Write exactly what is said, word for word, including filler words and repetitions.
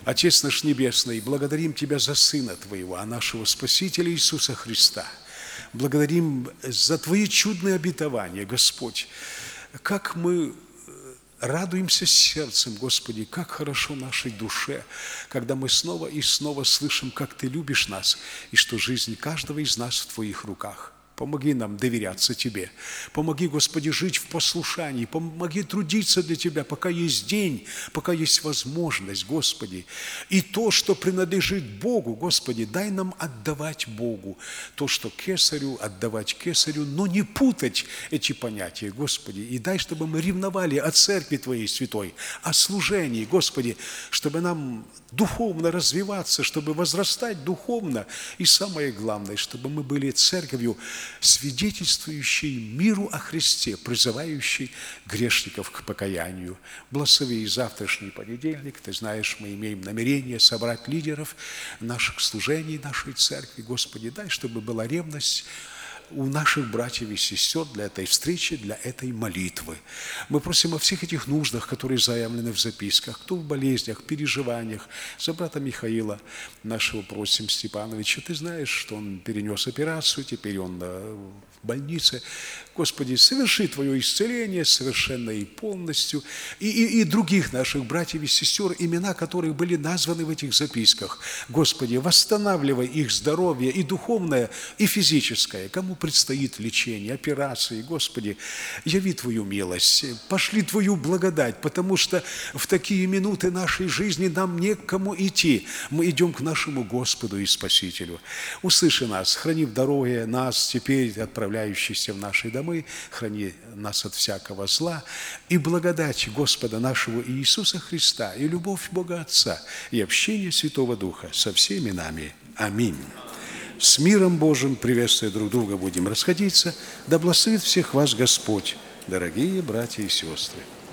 Отец наш Небесный, благодарим Тебя за Сына Твоего, а нашего Спасителя Иисуса Христа. Благодарим за Твои чудные обетования, Господь. Как мы радуемся сердцем, Господи, как хорошо нашей душе, когда мы снова и снова слышим, как Ты любишь нас, и что жизнь каждого из нас в Твоих руках. Помоги нам доверяться Тебе. Помоги, Господи, жить в послушании. Помоги трудиться для Тебя, пока есть день, пока есть возможность, Господи. И то, что принадлежит Богу, Господи, дай нам отдавать Богу. То, что кесарю, отдавать кесарю, но не путать эти понятия, Господи. И дай, чтобы мы ревновали о Церкви Твоей Святой, о служении, Господи, чтобы нам духовно развиваться, чтобы возрастать духовно. И самое главное, чтобы мы были церковью, свидетельствующий миру о Христе, призывающий грешников к покаянию. Благослови и завтрашний понедельник. Ты знаешь, мы имеем намерение собрать лидеров наших служений, нашей церкви. Господи, дай, чтобы была ревность у наших братьев и сестер для этой встречи, для этой молитвы. Мы просим о всех этих нуждах, которые заявлены в записках, кто в болезнях, переживаниях. За брата Михаила нашего просим Степановича. Ты знаешь, что он перенес операцию, теперь он в больнице. Господи, соверши Твое исцеление совершенно и полностью. И, и, и других наших братьев и сестер, имена которых были названы в этих записках. Господи, восстанавливай их здоровье и духовное, и физическое. Кому предстоит лечение, операции, Господи, яви Твою милость, пошли Твою благодать, потому что в такие минуты нашей жизни нам не к кому идти. Мы идем к нашему Господу и Спасителю. Услыши нас, храни в дороге нас, теперь отправляющихся в наши домы, храни нас от всякого зла, и благодать Господа нашего Иисуса Христа, и любовь Бога Отца, и общение Святого Духа со всеми нами. Аминь. С миром Божьим, приветствуя друг друга, будем расходиться. Да благословит всех вас Господь, дорогие братья и сестры.